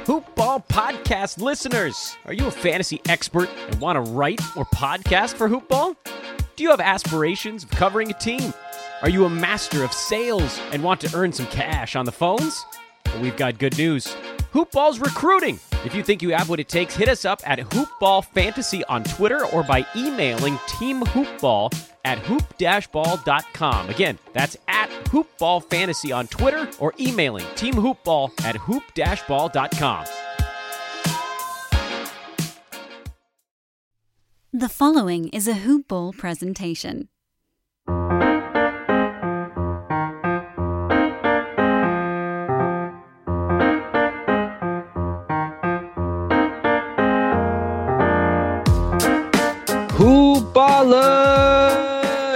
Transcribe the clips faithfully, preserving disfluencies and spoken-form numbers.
Hoop Ball podcast listeners. Are you a fantasy expert and want to write or podcast for Hoop Ball? Do you have aspirations of covering a team? Are you a master of sales and want to earn some cash on the phones? Well, we've got good news. Hoop Ball's recruiting. If you think you have what it takes, hit us up at Hoop Ball Fantasy on Twitter or by emailing teamhoopball at hoop dash ball dot com. Again, that's at Hoop Ball Fantasy on Twitter or emailing teamhoopball at hoop dash ball dot com. The following is a Hoop Ball presentation. Hoop Ballers!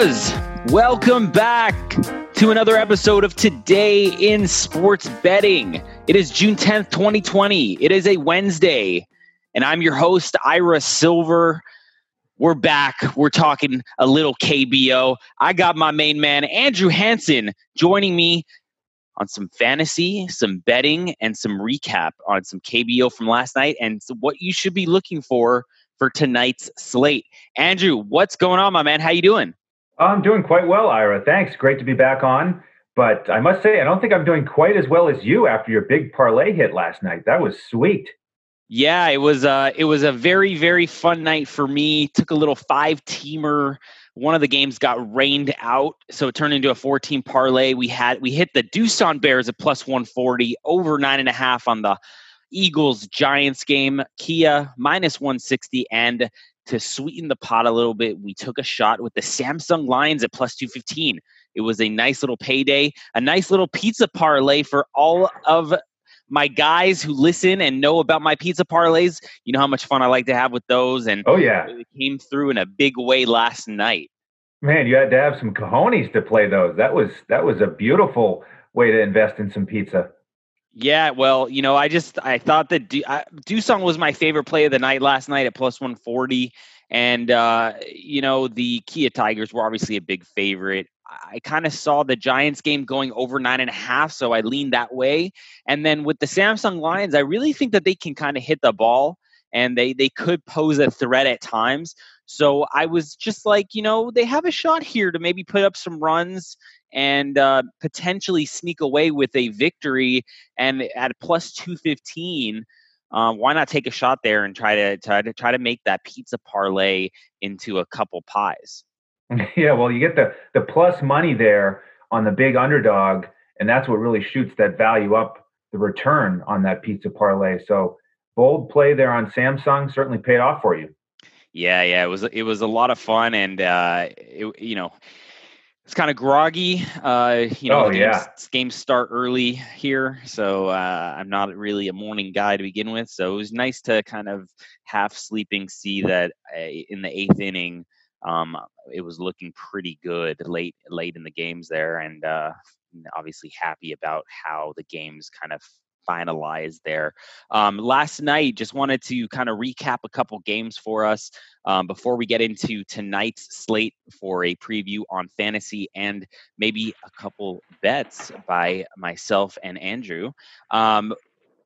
Welcome back to another episode of Today in Sports Betting. It is June tenth, twenty twenty. It is a Wednesday, and I'm your host, Ira Silver. We're back. We're talking a little K B O. I got my main man, Andrew Hansen, joining me on some fantasy, some betting, and some recap on some K B O from last night and what you should be looking for for tonight's slate. Andrew, what's going on, my man? How you doing? I'm doing quite well, Ira. Thanks. Great to be back on. But I must say, I don't think I'm doing quite as well as you after your big parlay hit last night. That was sweet. Yeah, it was uh it was a very, very fun night for me. Took a little five-teamer. One of the games got rained out, so it turned into a four-team parlay. We had we hit the Doosan Bears at plus one forty, over nine and a half on the Eagles Giants game, Kia minus one sixty, and to sweeten the pot a little bit, we took a shot with the Samsung Lions at plus two fifteen. It was a nice little payday, a nice little pizza parlay for all of my guys who listen and know about my pizza parlays. You know how much fun I like to have with those, and oh yeah, it came through in a big way last night. Man, you had to have some cojones to play those. That was that was a beautiful way to invest in some pizza. Yeah, well, you know, I just I thought that Du- I, Doosan was my favorite play of the night last night at plus one forty, and uh, you know the Kia Tigers were obviously a big favorite. I kind of saw the Giants game going over nine and a half, so I leaned that way. And then with the Samsung Lions, I really think that they can kind of hit the ball, and they they could pose a threat at times. So I was just like, you know, they have a shot here to maybe put up some runs and uh, potentially sneak away with a victory. And at plus two fifteen, uh, why not take a shot there and try to, try to try to make that pizza parlay into a couple pies? Yeah, well, you get the the plus money there on the big underdog, and that's what really shoots that value up, the return on that pizza parlay. So bold play there on Samsung certainly paid off for you. Yeah, yeah, it was it was a lot of fun, and uh, it, you know, it's kind of groggy. Uh, you know, oh, games, yeah. games start early here, so uh, I'm not really a morning guy to begin with. So it was nice to kind of half sleeping see that uh, in the eighth inning, um, it was looking pretty good late late in the games there, and uh, obviously happy about how the games kind of finalized there. Um, last night, just wanted to kind of recap a couple games for us um, before we get into tonight's slate for a preview on fantasy and maybe a couple bets by myself and Andrew. Um,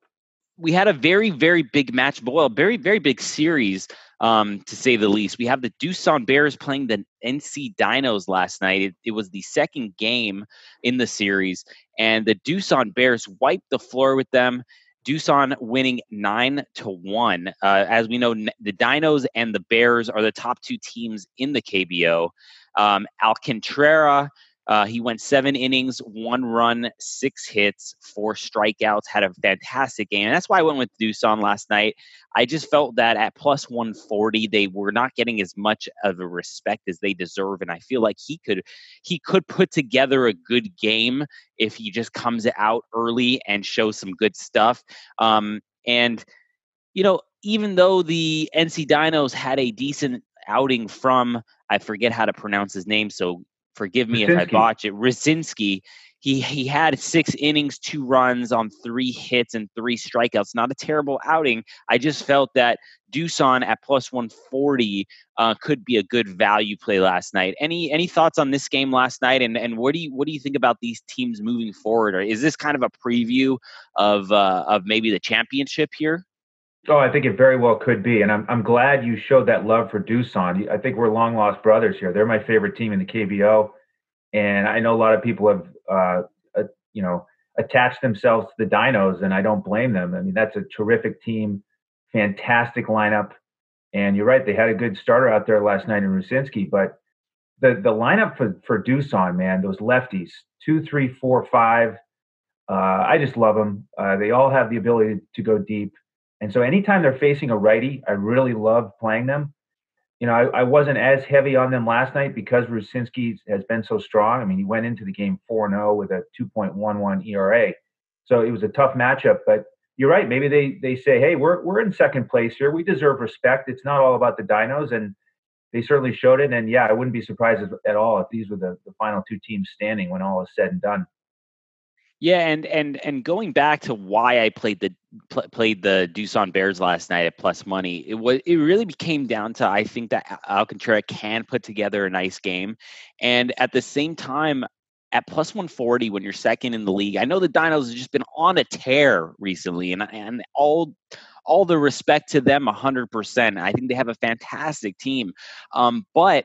we had a very, very big match, well, a very, very big series, um, to say the least. We have the Doosan Bears playing the N C Dinos last night. It, it was the second game in the series, and the Doosan Bears wiped the floor with them. Doosan winning nine to one. Uh, as we know, the Dinos and the Bears are the top two teams in the K B O. Um, Alcantara, Uh, he went seven innings, one run, six hits, four strikeouts, had a fantastic game. And that's why I went with Doosan last night. I just felt that at plus one forty, they were not getting as much of a respect as they deserve. And I feel like he could he could put together a good game if he just comes out early and shows some good stuff. Um, and, you know, even though the N C Dinos had a decent outing from, I forget how to pronounce his name, so forgive me if I Rucinski. botch it, Rucinski. He he had six innings, two runs on three hits and three strikeouts. Not a terrible outing. I just felt that Doosan at plus one forty uh, could be a good value play last night. Any any thoughts on this game last night? And and what do you what do you think about these teams moving forward? Or is this kind of a preview of uh, of maybe the championship here? Oh, I think it very well could be, and I'm I'm glad you showed that love for Doosan. I think we're long lost brothers here. They're my favorite team in the K B O. And I know a lot of people have, uh, uh, you know, attached themselves to the Dinos, and I don't blame them. I mean, that's a terrific team, fantastic lineup. And you're right, they had a good starter out there last night in Rucinski. But the the lineup for for Doosan, man, those lefties, two, three, four, five. Uh, I just love them. Uh, they all have the ability to go deep. And so anytime they're facing a righty, I really love playing them. You know, I, I wasn't as heavy on them last night because Rucinski has been so strong. I mean, he went into the game four and oh with a two point one one E R A. So it was a tough matchup. But you're right. Maybe they they say, hey, we're we're in second place here. We deserve respect. It's not all about the Dinos. And they certainly showed it. And, yeah, I wouldn't be surprised at all if these were the, the final two teams standing when all is said and done. Yeah, and and and going back to why I played the pl- played the Doosan Bears last night at plus money, it was it really came down to I think that Alcantara can put together a nice game, and at the same time, at plus one forty when you're second in the league, I know the Dinos have just been on a tear recently, and and all all the respect to them, one hundred percent. I think they have a fantastic team, um, but.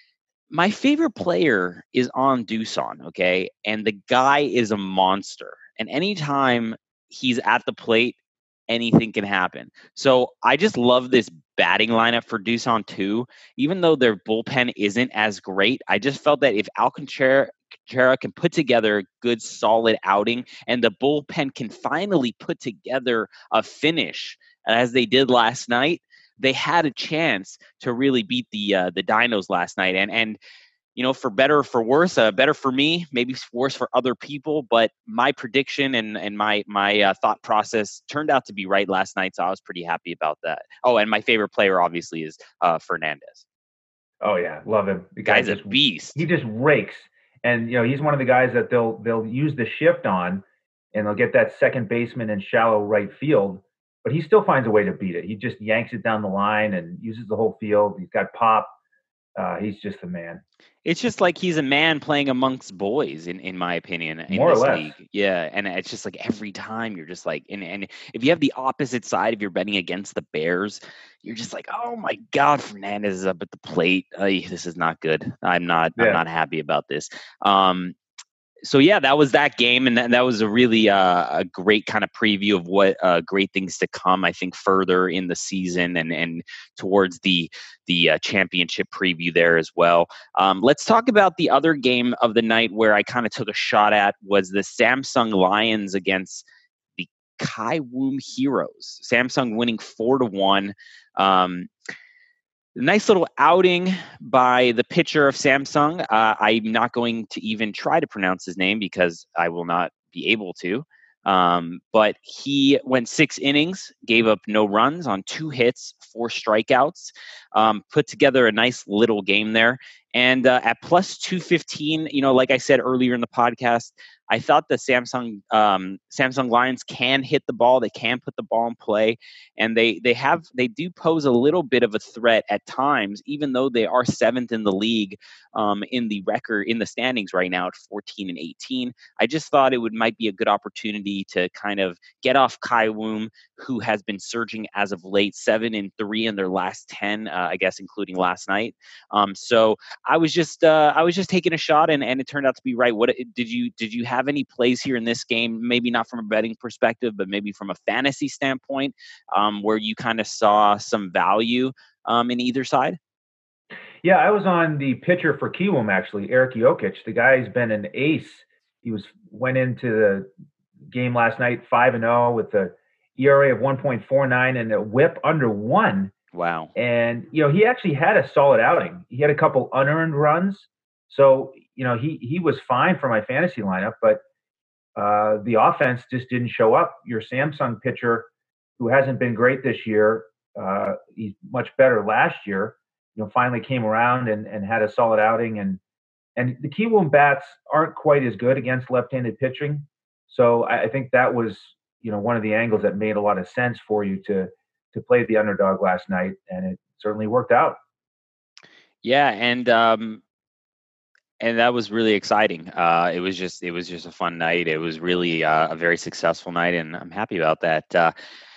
My favorite player is on Doosan, okay? And the guy is a monster. And anytime he's at the plate, anything can happen. So I just love this batting lineup for Doosan too. Even though their bullpen isn't as great, I just felt that if Alcantara can put together a good, solid outing and the bullpen can finally put together a finish as they did last night, they had a chance to really beat the uh, the Dinos last night. And, and you know, for better or for worse, uh, better for me, maybe worse for other people. But my prediction and, and my my uh, thought process turned out to be right last night, so I was pretty happy about that. Oh, and my favorite player, obviously, is uh, Fernandez. Oh, yeah, love him. The guy's just, a beast. He just rakes. And, you know, he's one of the guys that they'll they'll use the shift on, and they'll get that second baseman in shallow right field. But he still finds a way to beat it. He just yanks it down the line and uses the whole field. He's got pop. Uh, he's just the man. It's just like he's a man playing amongst boys, in, in my opinion, in More this or less. league. Yeah, and it's just like every time you're just like, and, and if you have the opposite side, if you're betting against the Bears, you're just like, oh my God, Fernandez is up at the plate. Ay, this is not good. I'm not. Yeah. I'm not happy about this. Um, So, yeah, that was that game, and that, that was a really uh, a great kind of preview of what uh, great things to come, I think, further in the season and, and towards the the uh, championship preview there as well. Um, let's talk about the other game of the night where I kind of took a shot at was the Samsung Lions against the Kiwoom Heroes. Samsung winning four to one. Um Nice little outing by the pitcher of Samsung. Uh, I'm not going to even try to pronounce his name because I will not be able to. Um, but he went six innings, gave up no runs on two hits, four strikeouts, um, put together a nice little game there. And uh, at plus two fifteen, you know, like I said earlier in the podcast, I thought the Samsung um, Samsung Lions can hit the ball. They can put the ball in play, and they they have they do pose a little bit of a threat at times, even though they are seventh in the league um, in the record in the standings right now at fourteen and eighteen. I just thought it would might be a good opportunity to kind of get off Kiwoom, who has been surging as of late, seven and three in their last ten, uh, I guess, including last night. Um, so I was just uh, I was just taking a shot, and, and it turned out to be right. What did you did you have any plays here in this game? Maybe not from a betting perspective, but maybe from a fantasy standpoint, um, where you kind of saw some value um, in either side. Yeah, I was on the pitcher for Kiwoom actually, Eric Jokic. The guy's been an ace. He was went into the game last night five and zero with a E R A of one point four nine and a WHIP under one. Wow. And, you know, he actually had a solid outing. He had a couple unearned runs. So, you know, he he was fine for my fantasy lineup, but uh, the offense just didn't show up. Your Samsung pitcher, who hasn't been great this year, uh, he's much better last year, you know, finally came around and, and had a solid outing. And And the Kiwoom bats aren't quite as good against left-handed pitching. So I, I think that was, you know, one of the angles that made a lot of sense for you to to play the underdog last night, and it certainly worked out. Yeah, and um, and that was really exciting. Uh, it was just it was just a fun night. It was really uh, a very successful night, and I'm happy about that. Uh,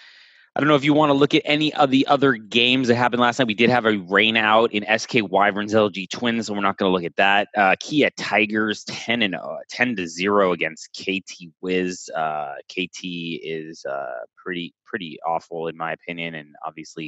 I don't know if you want to look at any of the other games that happened last night. We did have a rain out in S K Wyverns L G Twins, so we're not going to look at that. Uh, Kia Tigers ten and uh, ten to zero against K T Wiz. Uh, K T is uh, pretty pretty awful in my opinion, and obviously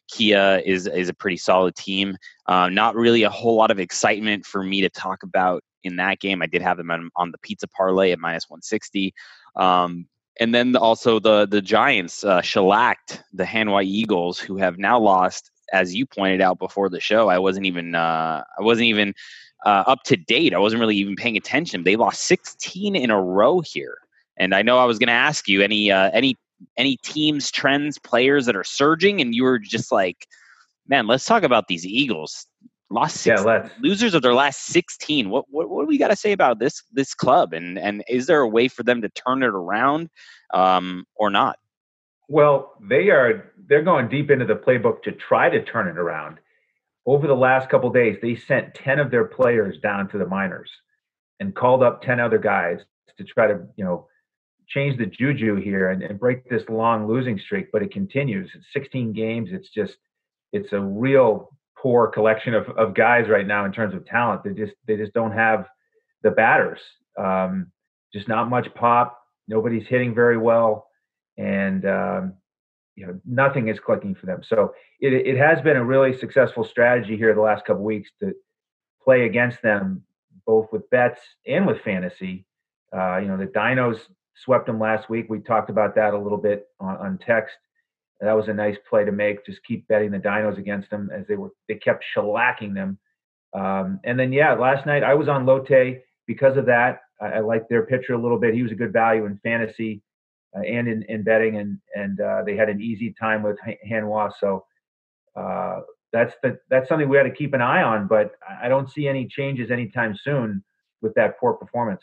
Kia is is a pretty solid team. Uh, not really a whole lot of excitement for me to talk about in that game. I did have them on, on the pizza parlay at minus one sixty. Um, And then also the the Giants uh, shellacked the Hanwha Eagles, who have now lost, as you pointed out before the show. I wasn't even uh, I wasn't even uh, up to date. I wasn't really even paying attention. They lost sixteen in a row here, and I know I was going to ask you any uh, any any teams, trends, players that are surging, and you were just like, "Man, let's talk about these Eagles." Lost six yeah, losers of their last sixteen. What what what do we got to say about this this club? And and is there a way for them to turn it around, um, or not? Well, they are they're going deep into the playbook to try to turn it around. Over the last couple of days, they sent ten of their players down to the minors and called up ten other guys to try to, you know, change the juju here and, and break this long losing streak. But it continues. It's sixteen games. It's just it's a real poor collection of, of guys right now in terms of talent. They just they just don't have the batters. Um, just not much pop. Nobody's hitting very well, and um, you know nothing is clicking for them. So it it has been a really successful strategy here the last couple of weeks to play against them, both with bets and with fantasy. Uh, you know the Dinos swept them last week. We talked about that a little bit on, on text. That was a nice play to make. Just keep betting the Dinos against them as they were. They kept shellacking them. Um, and then, yeah, last night I was on Lotte because of that. I, I liked their pitcher a little bit. He was a good value in fantasy uh, and in, in betting, and and uh, they had an easy time with Hanwha. So uh, that's the that's something we had to keep an eye on. But I don't see any changes anytime soon with that poor performance.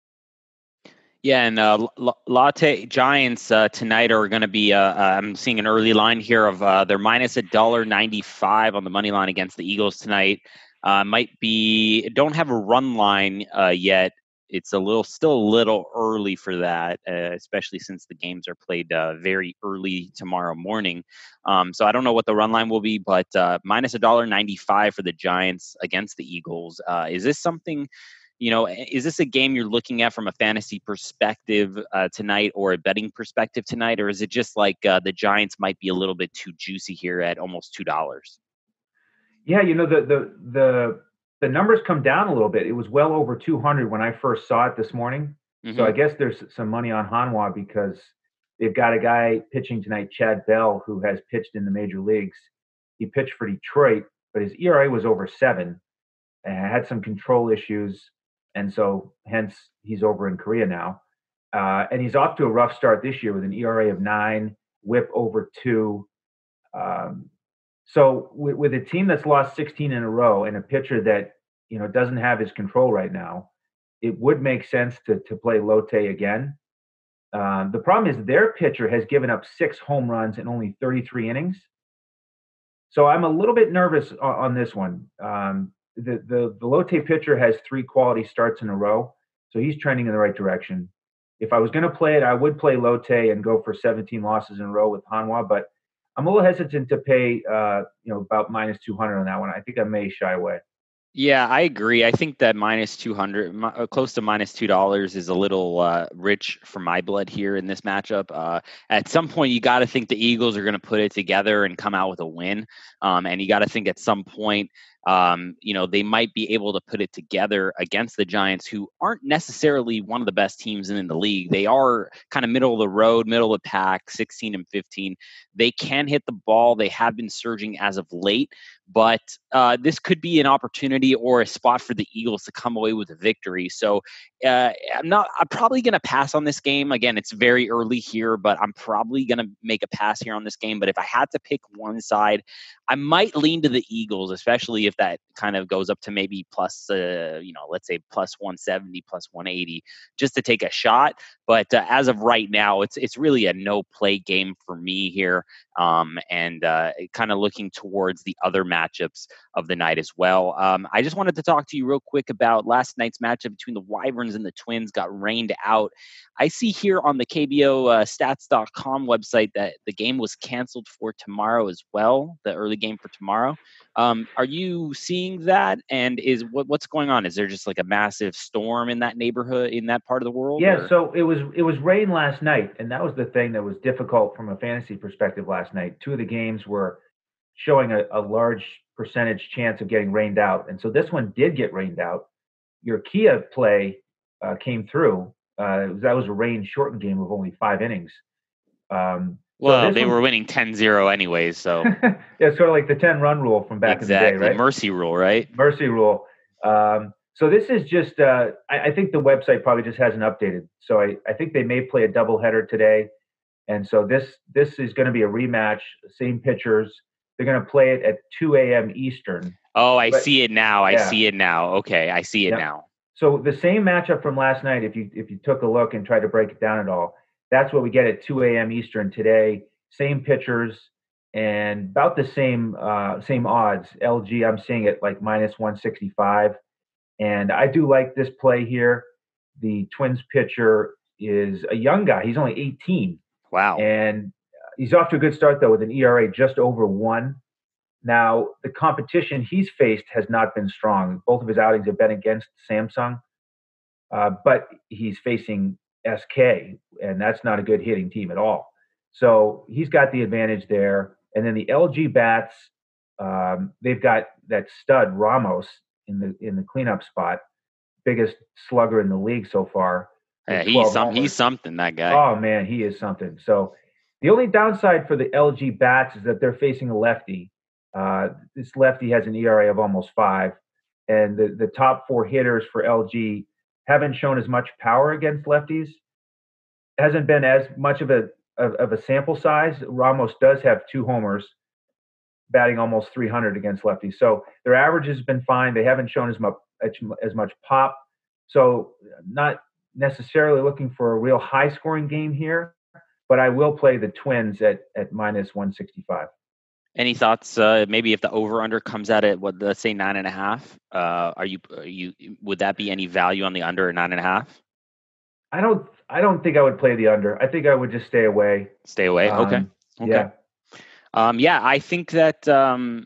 Yeah, and uh, L- Lotte Giants uh, tonight are going to be. Uh, uh, I'm seeing an early line here of uh, they're minus a dollar ninety five on the money line against the Eagles tonight. Uh, might be don't have a run line uh, yet. It's a little still a little early for that, uh, especially since the games are played uh, very early tomorrow morning. Um, so I don't know what the run line will be, but uh, minus a dollar ninety five for the Giants against the Eagles. Uh, is this something? You know, is this a game you're looking at from a fantasy perspective uh, tonight or a betting perspective tonight? Or is it just like uh, the Giants might be a little bit too juicy here at almost two dollars? Yeah, you know, the, the, the, the numbers come down a little bit. It was well over two hundred when I first saw it this morning. Mm-hmm. So I guess there's some money on Hanwha because they've got a guy pitching tonight, Chad Bell, who has pitched in the major leagues. He pitched for Detroit, but his E R A was over seven and had some control issues. And so hence he's over in Korea now. Uh, and he's off to a rough start this year with an E R A of nine, whip over two. Um, so with, with a team that's lost sixteen in a row and a pitcher that, you know, doesn't have his control right now, it would make sense to, to play Lotte again. Um, the problem is their pitcher has given up six home runs in only thirty-three innings. So I'm a little bit nervous on, on this one. Um, The, the the Lotte pitcher has three quality starts in a row, so he's trending in the right direction. If I was going to play it, I would play Lotte and go for seventeen losses in a row with Hanwha, but I'm a little hesitant to pay, uh, you know, about minus two hundred on that one. I think I may shy away. Yeah, I agree. I think that minus two hundred, uh, close to minus two dollars, is a little uh, rich for my blood here in this matchup. Uh, at some point, you got to think the Eagles are going to put it together and come out with a win, um, and you got to think at some point, um, you know, they might be able to put it together against the Giants, who aren't necessarily one of the best teams in the league. They are kind of middle of the road, middle of the pack, sixteen and fifteen. They can hit the ball. They have been surging as of late, but uh, this could be an opportunity or a spot for the Eagles to come away with a victory. So uh, I'm not. I'm probably going to pass on this game. Again, it's very early here, but I'm probably going to make a pass here on this game. But if I had to pick one side, I might lean to the Eagles, especially if if that kind of goes up to maybe plus, uh, you know, let's say plus one seventy, plus one eighty, just to take a shot. But uh, as of right now, it's it's really a no play game for me here, um, and uh, kind of looking towards the other matchups of the night as well. Um, I just wanted to talk to you real quick about last night's matchup between the Wyverns and the Twins. Got rained out. I see here on the K B O uh, stats dot com website that the game was canceled for tomorrow as well, the early game for tomorrow. Um, are you seeing that? And is what, what's going on? Is there just like a massive storm in that neighborhood, in that part of the world? Yeah, or? so it was it was rain last night, and that was the thing that was difficult from a fantasy perspective last night. Two of the games were showing a, a large percentage chance of getting rained out, and so this one did get rained out. Your Kia play uh, came through. Uh, that was a rain shortened game of only five innings. Um, well, so they one, were winning ten zero anyways, so yeah, sort of like the ten run rule from back exactly. in the day, right? Mercy rule, right? Mercy rule. Um, so this is just, uh, I, I think the website probably just hasn't updated. So I, I think they may play a doubleheader today, and so this this is going to be a rematch. Same pitchers. They're going to play it at two a.m. Eastern. Oh, I but, see it now. I yeah. see it now. Okay, I see it yep. now. So the same matchup from last night, if you if you took a look and tried to break it down at all, that's what we get at two a.m. Eastern today. Same pitchers and about the same uh, same odds. L G, I'm seeing it like minus one sixty-five, and I do like this play here. The Twins pitcher is a young guy. He's only eighteen. Wow. And he's off to a good start though, with an E R A just over one. Now, the competition he's faced has not been strong. Both of his outings have been against Samsung, uh, but he's facing S K, and that's not a good hitting team at all. So he's got the advantage there. And then the L G bats, um, they've got that stud Ramos in the in the cleanup spot, biggest slugger in the league so far. Yeah, he's some, he's something, that guy. Oh man, he is something. So the only downside for the L G bats is that they're facing a lefty. Uh, this lefty has an E R A of almost five, and the, the top four hitters for L G haven't shown as much power against lefties. Hasn't been as much of a of, of a sample size. Ramos does have two homers, batting almost three hundred against lefties. So their average has been fine. They haven't shown as much as much pop. So not necessarily looking for a real high scoring game here, but I will play the Twins at at minus one sixty-five. Any thoughts? Uh, maybe if the over/under comes out at what, let's say nine and a half, uh, are you are you would that be any value on the under or nine and a half? I don't. I don't think I would play the under. I think I would just stay away. Stay away. Um, okay. Okay. Yeah. Um, yeah, I think that um,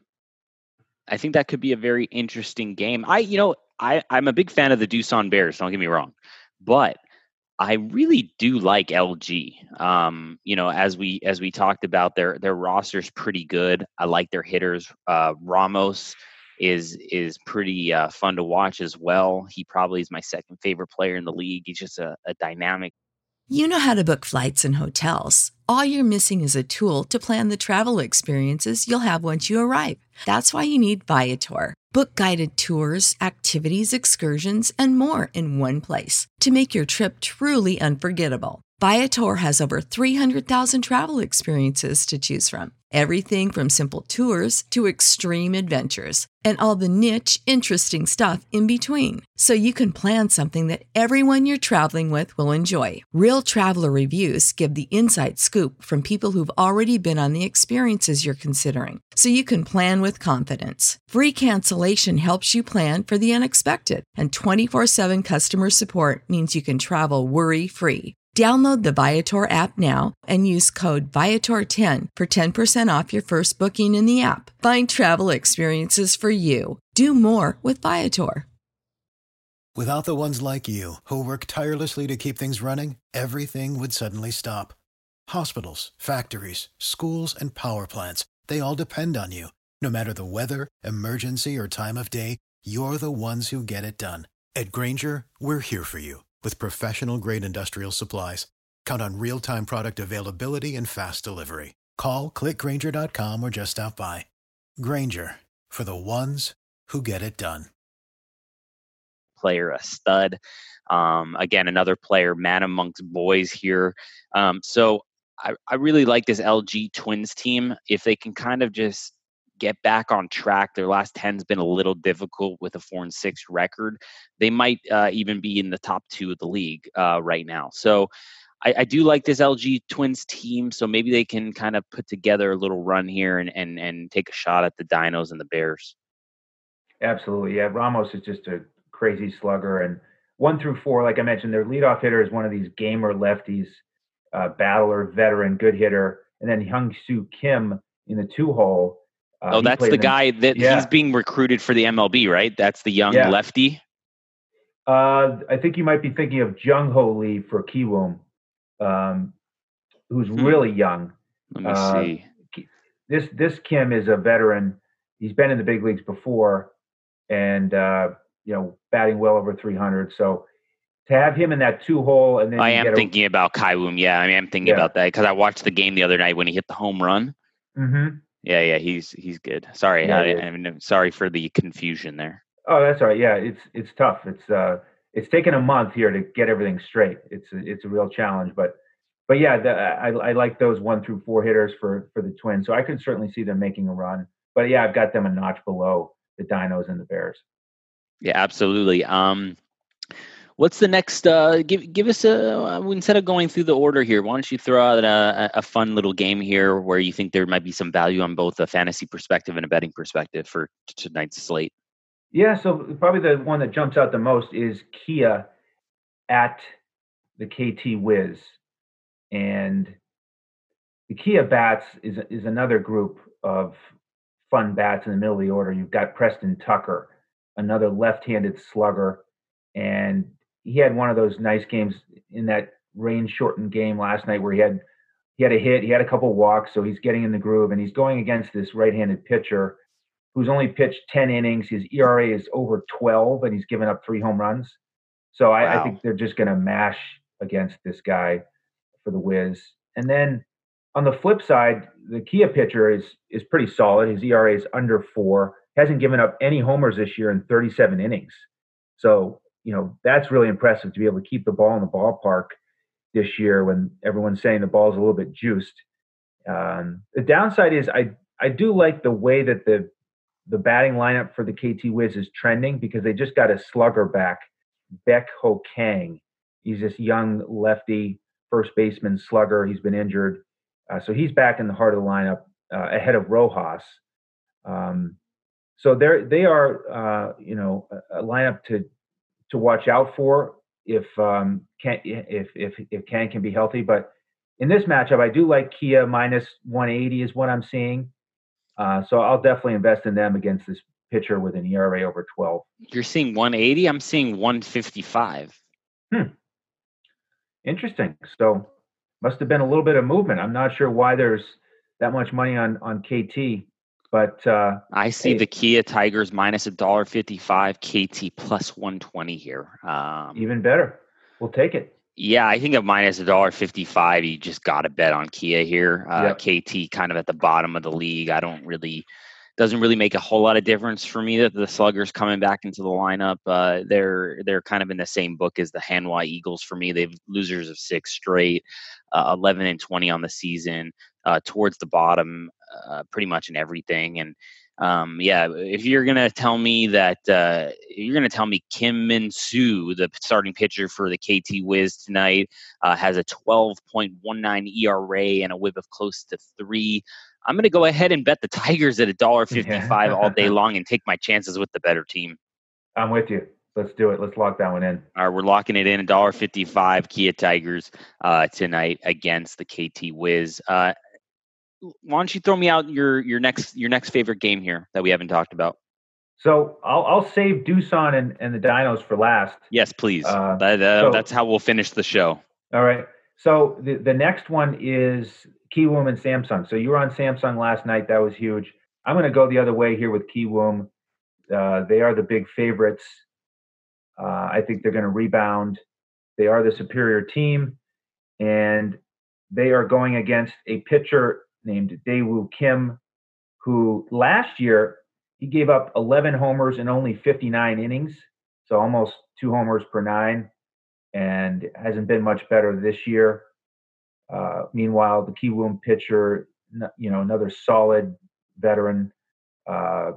I think that could be a very interesting game. I, you know, I I'm a big fan of the Doosan Bears. Don't get me wrong, but I really do like L G. Um, you know, as we as we talked about, their their roster's pretty good. I like their hitters. Uh, Ramos is is pretty uh, fun to watch as well. He probably is my second favorite player in the league. He's just a, a dynamic. You know how to book flights and hotels. All you're missing is a tool to plan the travel experiences you'll have once you arrive. That's why you need Viator. Book guided tours, activities, excursions, and more in one place to make your trip truly unforgettable. Viator has over three hundred thousand travel experiences to choose from. Everything from simple tours to extreme adventures and all the niche, interesting stuff in between. So you can plan something that everyone you're traveling with will enjoy. Real traveler reviews give the inside scoop from people who've already been on the experiences you're considering. So you can plan with confidence. Free cancellation helps you plan for the unexpected. And twenty-four seven customer support means you can travel worry-free. Download the Viator app now and use code Viator ten for ten percent off your first booking in the app. Find travel experiences for you. Do more with Viator. Without the ones like you, who work tirelessly to keep things running, everything would suddenly stop. Hospitals, factories, schools, and power plants, they all depend on you. No matter the weather, emergency, or time of day, you're the ones who get it done. At Grainger, we're here for you. With professional-grade industrial supplies, count on real-time product availability and fast delivery. Call, click Grainger dot com, or just stop by. Grainger, for the ones who get it done. Player, a stud. Um, again, another player, man amongst boys here. Um, so I, I really like this L G Twins team. If they can kind of just get back on track. Their last ten's been a little difficult with a four and six record. They might uh, even be in the top two of the league uh, right now. So I, I do like this L G Twins team. So maybe they can kind of put together a little run here and and and take a shot at the Dinos and the Bears. Absolutely, yeah. Ramos is just a crazy slugger, and one through four, like I mentioned, their leadoff hitter is one of these gamer lefties, uh, battler, veteran, good hitter, and then Hyung Soo Kim in the two hole. Uh, oh, that's the, the guy that yeah. he's being recruited for the M L B, right? That's the young yeah. lefty. Uh, I think you might be thinking of Jung Ho Lee for Kiwoom, um, who's hmm. really young. Let me uh, see. This this Kim is a veteran. He's been in the big leagues before, and uh, you know, batting well over three hundred. So to have him in that two hole, and then I am a, thinking about Kiwoom. Yeah, I mean, I'm thinking yeah. about that because I watched the game the other night when he hit the home run. Mm-hmm. Yeah, yeah, he's he's good. Sorry, yeah, I, yeah. I mean, sorry for the confusion there. Oh, that's all right. Yeah, it's it's tough. It's uh, it's taken a month here to get everything straight. It's a, it's a real challenge, but but yeah, the, I I like those one through four hitters for for the Twins. So I could certainly see them making a run. But yeah, I've got them a notch below the Dinos and the Bears. Yeah, absolutely. Um, what's the next? Uh, give give us a instead of going through the order here. Why don't you throw out a, a fun little game here where you think there might be some value on both a fantasy perspective and a betting perspective for tonight's slate? Yeah, so probably the one that jumps out the most is Kia at the K T Wiz, and the Kia bats is is another group of fun bats in the middle of the order. You've got Preston Tucker, another left-handed slugger, and he had one of those nice games in that rain-shortened game last night where he had he had a hit, he had a couple walks, so he's getting in the groove, and he's going against this right-handed pitcher who's only pitched ten innings. His E R A is over twelve, and he's given up three home runs. So I, wow. I think they're just going to mash against this guy for the Wiz. And then on the flip side, the Kia pitcher is is pretty solid. His E R A is under four. Hasn't given up any homers this year in thirty-seven innings. So, you know, that's really impressive to be able to keep the ball in the ballpark this year when everyone's saying the ball's a little bit juiced. Um, the downside is I I do like the way that the the batting lineup for the K T Wiz is trending because they just got a slugger back, Baek Ho Kang. He's this young lefty first baseman slugger. He's been injured. Uh, so he's back in the heart of the lineup uh, ahead of Rojas. Um, so they're, they are, uh, you know, a, a lineup to to watch out for if um, can if if if Kang can be healthy. But in this matchup, I do like Kia minus one eighty is what I'm seeing. Uh, so I'll definitely invest in them against this pitcher with an E R A over twelve. You're seeing one eighty? I'm seeing one fifty-five. Hmm. Interesting. So must have been a little bit of movement. I'm not sure why there's that much money on, on K T, but uh, I see hey, the Kia Tigers minus a dollar fifty-five, K T plus one twenty here. Um, even better. We'll take it. Yeah, I think of minus a dollar fifty-five. You just got to bet on Kia here. Uh, yep. K T kind of at the bottom of the league. I don't really, doesn't really make a whole lot of difference for me that the Sluggers coming back into the lineup. Uh, they're they're kind of in the same book as the Hanwha Eagles for me. They've losers of six straight, uh, eleven and twenty on the season, uh, towards the bottom, uh, pretty much in everything. And Um, yeah, if you're going to tell me that, uh, you're going to tell me Kim Min-soo, the starting pitcher for the K T Wiz tonight, uh, has a twelve point one nine E R A and a whip of close to three. I'm going to go ahead and bet the Tigers at a dollar fifty-five all day long and take my chances with the better team. I'm with you. Let's do it. Let's lock that one in. All right, we're locking it in, a dollar fifty-five Kia Tigers uh, tonight against the K T Wiz. Uh, Why don't you throw me out your your next your next favorite game here that we haven't talked about? So I'll I'll save Doosan and, and the Dinos for last. Yes, please. Uh, that, uh, so, that's how we'll finish the show. All right. So the, the next one is Kiwoom and Samsung. So you were on Samsung last night. That was huge. I'm going to go the other way here with Kiwoom. Uh, they are the big favorites. Uh, I think they're going to rebound. They are the superior team, and they are going against a pitcher named Daewoo Kim, who last year he gave up eleven homers in only fifty-nine innings, so almost two homers per nine, and hasn't been much better this year. Uh, meanwhile, the Kiwoom pitcher, you know, another solid veteran, Uh,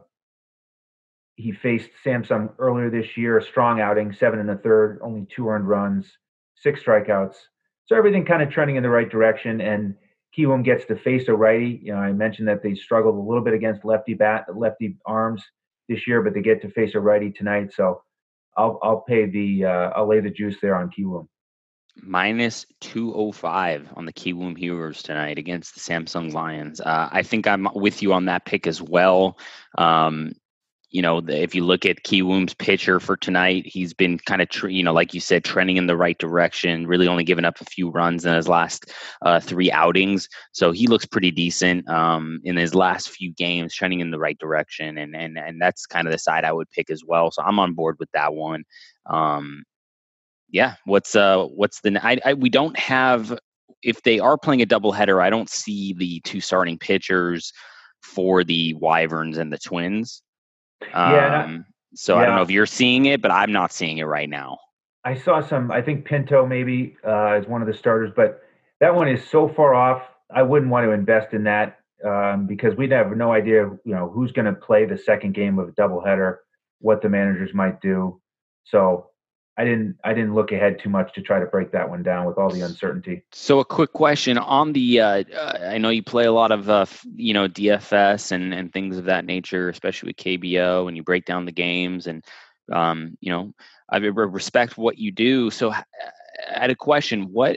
he faced Samsung earlier this year, a strong outing, seven and a third, only two earned runs, six strikeouts. So everything kind of trending in the right direction. And Kiwoom gets to face a righty. You know, I mentioned that they struggled a little bit against lefty bat, lefty arms this year, but they get to face a righty tonight. So I'll I'll pay the uh, I'll lay the juice there on Kiwoom. Minus two oh five on the Kiwoom Heroes tonight against the Samsung Lions. Uh, I think I'm with you on that pick as well. Um, you know, the, if you look at Kiwoom's pitcher for tonight, he's been kind of, tr- you know, like you said, trending in the right direction, really only given up a few runs in his last uh, three outings. So he looks pretty decent um, in his last few games, trending in the right direction. And, and, and that's kind of the side I would pick as well. So I'm on board with that one. Um, yeah. What's, uh, what's the, I, I, we don't have, if they are playing a doubleheader, I don't see the two starting pitchers for the Wyverns and the Twins. Um, yeah, so yeah. I don't know if you're seeing it, but I'm not seeing it right now. I saw some, I think Pinto maybe uh, is one of the starters, but that one is so far off. I wouldn't want to invest in that um, because we'd have no idea, you know, who's going to play the second game of a doubleheader, what the managers might do. So I didn't, I didn't look ahead too much to try to break that one down with all the uncertainty. So a quick question on the, uh, uh, I know you play a lot of, uh, you know, D F S and, and things of that nature, especially with K B O, and you break down the games and, um, you know, I respect what you do. So I had a question, what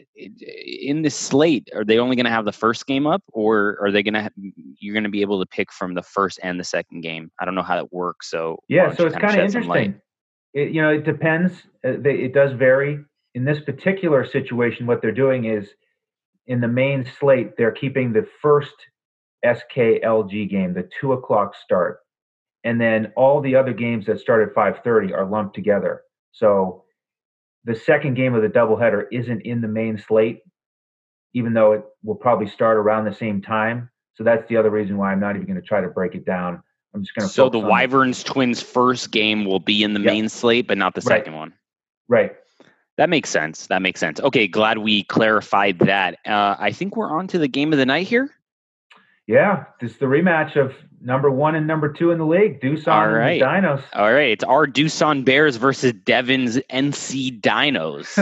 in this slate, are they only going to have the first game up, or are they going to, you're going to be able to pick from the first and the second game? I don't know how that works. So yeah, so it's kind of interesting. It, you know, it depends. Uh, they, it does vary. In this particular situation, what they're doing is in the main slate, they're keeping the first S K L G game, the two o'clock start. And then all the other games that start at five thirty are lumped together. So the second game of the doubleheader isn't in the main slate, even though it will probably start around the same time. So that's the other reason why I'm not even going to try to break it down. I'm just going to. So the Wyverns Twins first game will be in the yep. main slate, but not the right. second one. Right. That makes sense. That makes sense. Okay, glad we clarified that. Uh, I think we're on to the game of the night here. Yeah, this is the rematch of number one and number two in the league, Doosan All right. and the Dinos. All right, it's our Doosan Bears versus Devin's N C Dinos.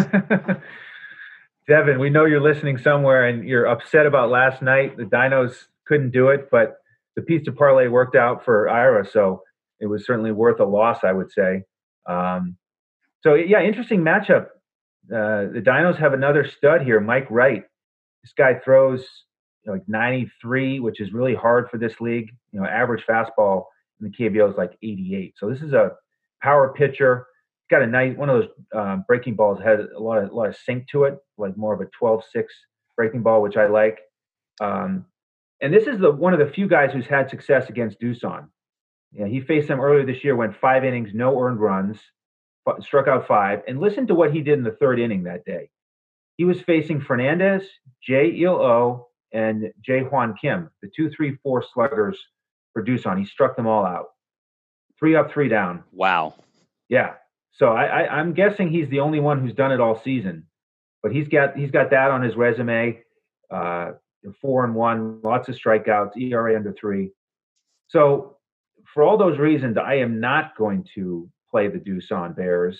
Devin, we know you're listening somewhere and you're upset about last night. The Dinos couldn't do it, but the pizza parlay worked out for Ira, so it was certainly worth a loss, I would say. Um, so, yeah, interesting matchup. Uh, the Dinos have another stud here, Mike Wright. This guy throws you know, like ninety-three, which is really hard for this league. You know, average fastball in the K B O is like eighty-eight. So this is a power pitcher. He's got a nice one of those um, breaking balls has a lot of a lot of sink to it, like more of a twelve six breaking ball, which I like. Um, and this is the one of the few guys who's had success against Doosan. Yeah, he faced them earlier this year, went five innings, no earned runs, struck out five, and listen to what he did in the third inning that day. He was facing Fernandez, Jay Il-Oh, and Jae Hwan Kim, the two, three, four sluggers for Doosan. He struck them all out. Three up, three down. Wow. Yeah. So I, I, I'm guessing he's the only one who's done it all season. But he's got he's got that on his resume. Uh, four and one, lots of strikeouts, E R A under three. So for all those reasons, I am not going to play the Doosan Bears.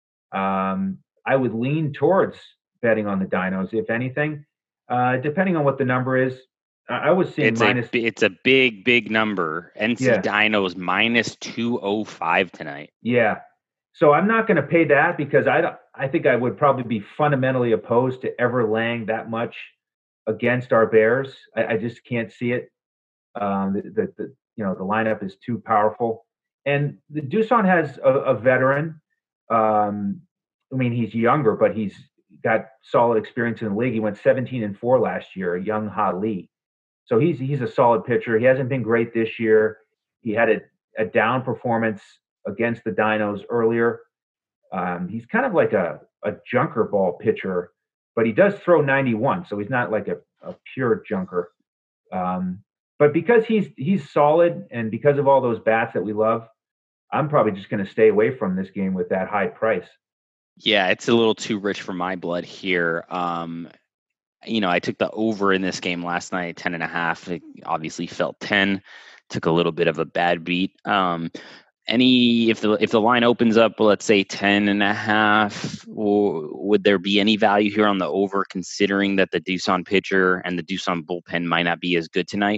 Um, I would lean towards betting on the Dinos, if anything, uh, depending on what the number is. I was seeing it's minus. A, it's a big, big number. N C yeah. Dinos minus two oh five tonight. Yeah. So I'm not going to pay that because I don't, I think I would probably be fundamentally opposed to ever laying that much against our Bears. I, I just can't see it. Um, the, the, the you know the lineup is too powerful, and the Doosan has a, a veteran. Um, I mean, he's younger, but he's got solid experience in the league. He went seventeen and four last year, Young Ha Lee. So he's he's a solid pitcher. He hasn't been great this year. He had a, a down performance against the Dinos earlier. Um, he's kind of like a, a junker ball pitcher, but he does throw ninety-one, so he's not like a, a pure junker. Um, but because he's he's solid and because of all those bats that we love, I'm probably just going to stay away from this game with that high price. Yeah, it's a little too rich for my blood here. Um, you know, I took the over in this game last night, ten and a half. It obviously felt ten. Took a little bit of a bad beat. Um, any if the if the line opens up, let's say ten and a half, or would there be any value here on the over, considering that the Doosan pitcher and the Doosan bullpen might not be as good tonight?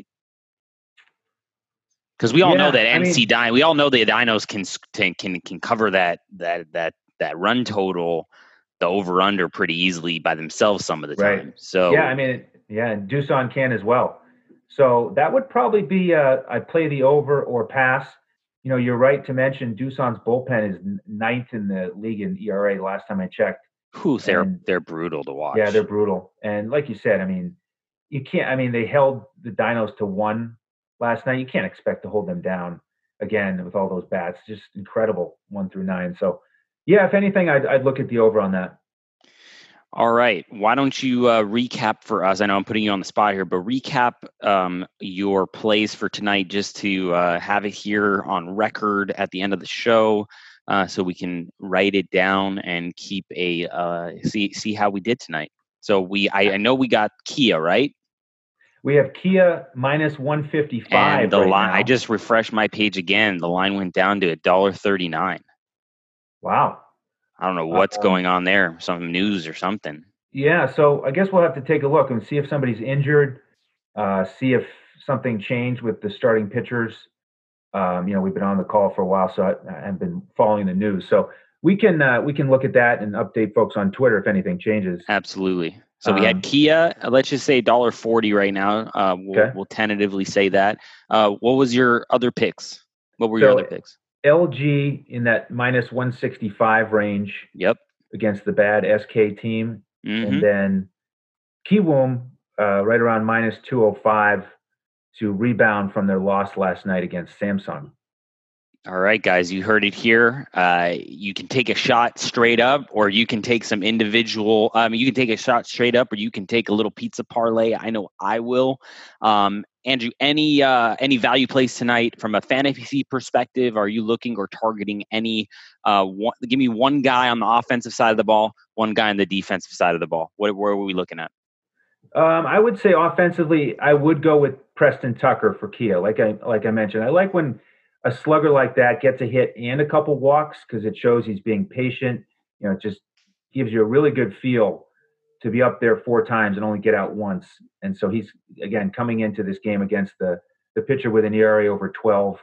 Because we all Yeah, know that I N C mean- Dino, we all know the Dinos can can can can cover that that that that run total, the over under pretty easily by themselves some of the Right. time. So Yeah, I mean, yeah, and Doosan can as well. So that would probably be uh, I play the over or pass. You know, you're right to mention Doosan's bullpen is n- ninth in the league in E R A last time I checked. whew, they're and- they're brutal to watch. Yeah, they're brutal. And like you said, I mean, you can't. I mean, they held the Dinos to one last night. You can't expect to hold them down again with all those bats. Just incredible, one through nine. So, yeah, if anything, I'd, I'd look at the over on that. All right. Why don't you uh, recap for us? I know I'm putting you on the spot here, but recap um, your plays for tonight just to uh, have it here on record at the end of the show, uh, so we can write it down and keep a uh, see see how we did tonight. So we, I, I know we got Kia, right? We have Kia minus one fifty-five. And the right line, now. I just refreshed my page again. The line went down to a dollar thirty-nine. Wow. I don't know what's Um, going on there. Some news or something. Yeah, so I guess we'll have to take a look and see if somebody's injured, uh, see if something changed with the starting pitchers. Um, you know, we've been on the call for a while, so I, I've been following the news. So we can uh, we can look at that and update folks on Twitter if anything changes. Absolutely. So we Um, had Kia. uh, Let's just say one dollar forty right now. Uh, we'll, Okay. we'll tentatively say that. Uh, what was your other picks? What were your So- other picks? L G in that minus one sixty-five range Yep. against the bad S K team, hmm and then Kiwoom uh, right around minus two oh five to rebound from their loss last night against Samsung. All right, guys, you heard it here. Uh, you can take a shot straight up, or you can take some individual. Um, you can take a shot straight up, or you can take a little pizza parlay. I know I will. Um, Andrew, any uh, any value plays tonight from a fantasy perspective? Are you looking or targeting any? Uh, one, give me one guy on the offensive side of the ball, one guy on the defensive side of the ball. What where are we looking at? Um, I would say offensively, I would go with Preston Tucker for Kia. Like I like I mentioned, I like when a slugger like that gets a hit and a couple walks because it shows he's being patient. You know, it just gives you a really good feel to be up there four times and only get out once. And so he's again coming into this game against the the pitcher with an E R A over twelve.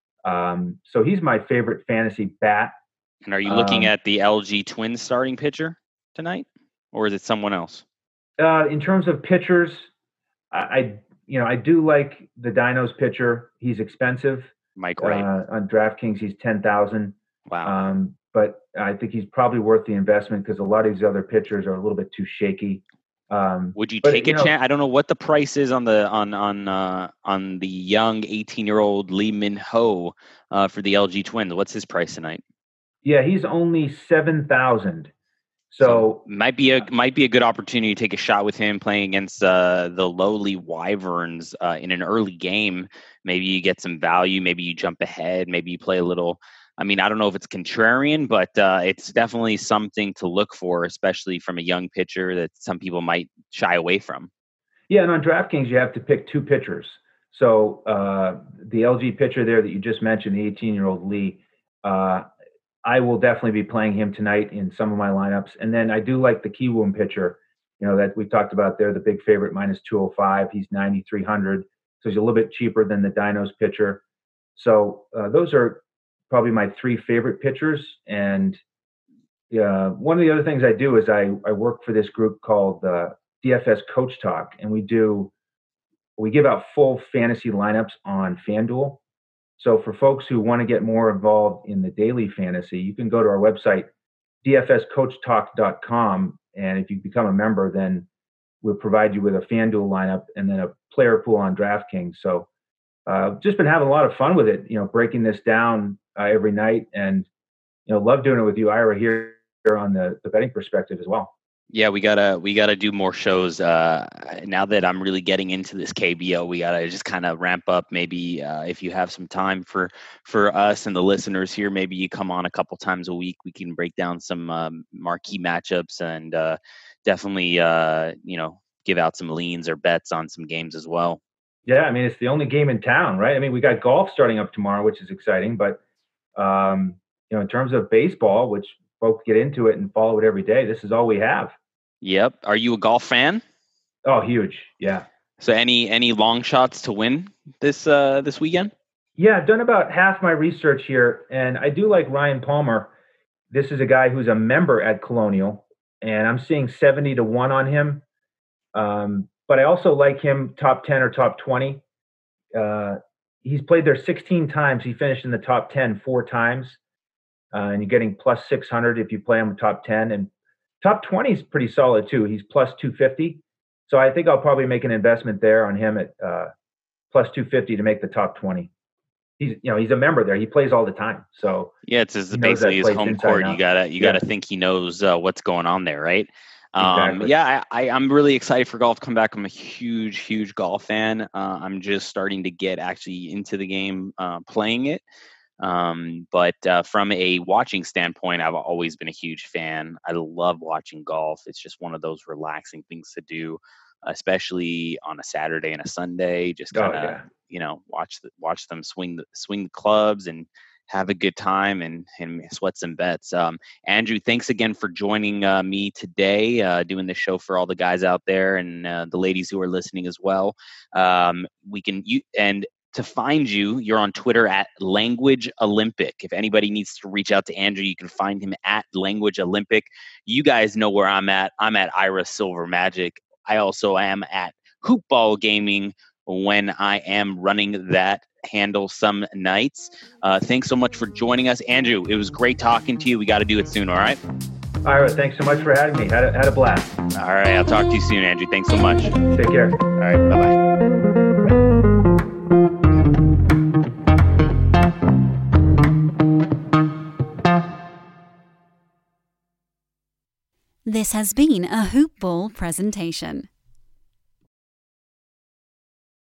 Um, so he's my favorite fantasy bat. And are you looking Um, at the L G Twins starting pitcher tonight, or is it someone else? Uh, in terms of pitchers, I, I you know I do like the Dinos pitcher. He's expensive. Mike Wright. Uh, on DraftKings, he's ten thousand. Wow. Um, but I think he's probably worth the investment because a lot of these other pitchers are a little bit too shaky. Um, Would you but, take you a know- chance? I don't know what the price is on the on on uh, on the young eighteen-year-old Lee Min Ho uh, for the L G Twins. What's his price tonight? yeah, he's only seven thousand. So might be a might be a good opportunity to take a shot with him playing against uh, the lowly Wyverns uh, in an early game. Maybe you get some value. Maybe you jump ahead. Maybe you play a little. I mean, I don't know if it's contrarian, but uh, it's definitely something to look for, especially from a young pitcher that some people might shy away from. yeah, and on DraftKings, you have to pick two pitchers. So uh, the L G pitcher there that you just mentioned, the eighteen-year-old Lee, uh, I will definitely be playing him tonight in some of my lineups. And then I do like the Kiwoom pitcher, you know, that we talked about there, the big favorite, minus two oh five. He's ninety-three hundred, so he's a little bit cheaper than the Dinos pitcher. So uh, those are probably my three favorite pitchers. And uh, one of the other things I do is I, I work for this group called uh, D F S Coach Talk, and we do we give out full fantasy lineups on FanDuel. So for folks who want to get more involved in the daily fantasy, you can go to our website, D F S coach talk dot com, and if you become a member, then we'll provide you with a FanDuel lineup and then a player pool on DraftKings. So uh, just been having a lot of fun with it, you know, breaking this down uh, every night, and you know, love doing it with you, Ira, here on the, the betting perspective as well. Yeah, we gotta we gotta do more shows. Uh, now that I'm really getting into this K B O, we gotta just kind of ramp up. Maybe uh, if you have some time for for us and the listeners here, maybe you come on a couple times a week. We can break down some um, marquee matchups and uh, definitely uh, you know give out some leans or bets on some games as well. Yeah, I mean, it's the only game in town, right? I mean, we got golf starting up tomorrow, which is exciting, but um, you know, in terms of baseball, which folks get into it and follow it every day, this is all we have. Yep. Are you a golf fan? Oh, huge. Yeah. So any any long shots to win this uh, this weekend? Yeah, I've done about half my research here, and I do like Ryan Palmer. This is a guy who's a member at Colonial, and I'm seeing seventy to one on him. Um, but I also like him top ten or top twenty. Uh, he's played there sixteen times. He finished in the top ten four times. Uh, and you're getting plus six hundred if you play him top ten. And top twenty is pretty solid too. He's plus two fifty. So I think I'll probably make an investment there on him at uh, plus two fifty to make the top twenty. He's, you know, he's a member there. He plays all the time. So yeah, it's his, basically his home court. You gotta, you yeah. gotta think he knows uh, what's going on there, right? Um, Exactly. Yeah, I, I, I'm really excited for golf to come back. I'm a huge, huge golf fan. Uh, I'm just starting to get actually into the game, uh, playing it. Um, but uh, from a watching standpoint, I've always been a huge fan. I love watching golf. It's just one of those relaxing things to do, especially on a Saturday and a Sunday. Just kind of, oh, yeah. you know, watch the, watch them swing the, swing the clubs and have a good time and, and sweat some bets. Um, Andrew, thanks again for joining uh, me today, uh, doing this show for all the guys out there and uh, the ladies who are listening as well. Um, we can you and to find you, you're on Twitter at Language Olympic. If anybody needs to reach out to Andrew, you can find him at Language Olympic. You guys know where I'm at. I'm at Ira Silver Magic. I also am at Hoopball Gaming when I am running that handle some nights. Uh, thanks so much for joining us. Andrew, it was great talking to you. We got to do it soon, all right? Ira, thanks so much for having me. Had a, had a blast. All right, I'll talk to you soon, Andrew. Thanks so much. Take care. All right, bye-bye. This has been a Hoop Ball presentation.